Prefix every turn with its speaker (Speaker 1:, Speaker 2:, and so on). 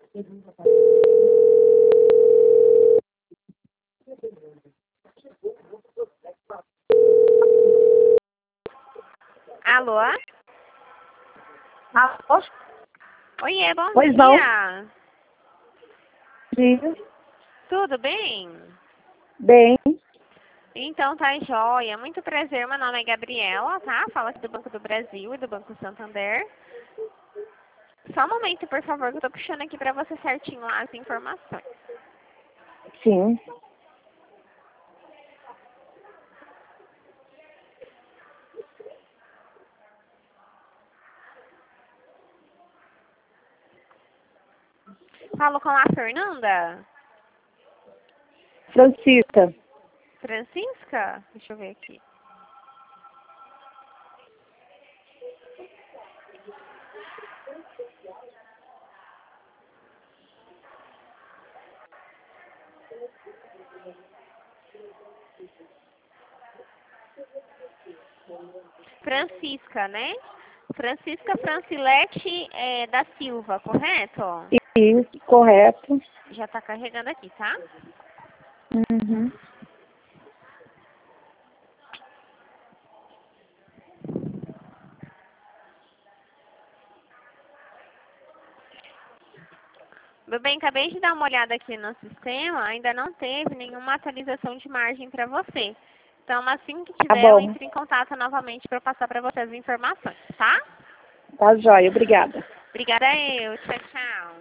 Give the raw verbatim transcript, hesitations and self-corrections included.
Speaker 1: Alô?
Speaker 2: Alô?
Speaker 1: Oiê, bom
Speaker 2: Pois
Speaker 1: dia.
Speaker 2: Dia.
Speaker 1: Tudo bem?
Speaker 2: Bem.
Speaker 1: Então tá joia. Muito prazer, meu nome é Gabriela, tá? Fala aqui do Banco do Brasil e do Banco Santander. Só um momento, por favor, que eu tô puxando aqui pra você certinho lá as informações.
Speaker 2: Sim.
Speaker 1: Falo com a Fernanda?
Speaker 2: Francisca.
Speaker 1: Francisca? Deixa eu ver aqui. Francisca, né? Francisca Francilete é, da Silva, correto?
Speaker 2: Isso, correto.
Speaker 1: Já tá carregando aqui, tá?
Speaker 2: Uhum.
Speaker 1: Meu bem, acabei de dar uma olhada aqui no sistema, ainda não teve nenhuma atualização de margem para você. Então, assim que
Speaker 2: Tá
Speaker 1: tiver, eu
Speaker 2: bom.
Speaker 1: entro em contato novamente para passar para você as informações, tá?
Speaker 2: Tá jóia, obrigada.
Speaker 1: Obrigada eu. Tchau, tchau.